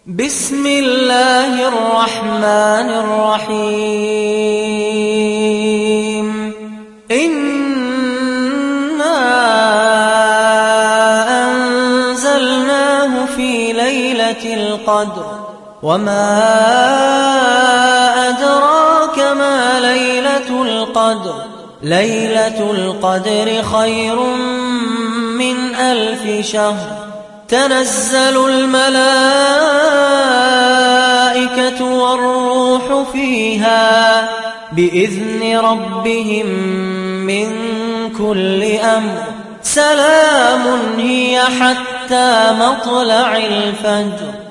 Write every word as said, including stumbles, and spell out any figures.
بسم الله الرحمن الرحيم إنا أنزلناه في ليلة القدر وما أدراك ما ليلة القدر ليلة القدر خير من ألف شهر تنزل الملائكة والروح فيها بإذن ربهم من كل أمر سلام هي حتى مطلع الفجر.